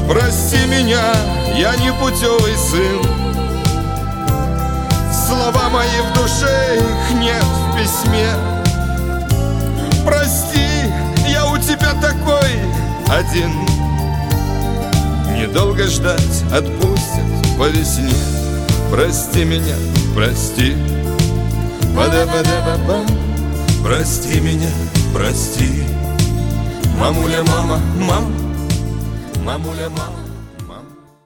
Прости меня, я не путевый сын. Слова мои в душе, их нет в письме. Прости, я у тебя такой один. Недолго ждать, отпустят по весне. Прости меня, прости. Ба-да-ба-да-ба-ба. Прости меня, прости. Мамуля, мама, мам. Мамуля, мама.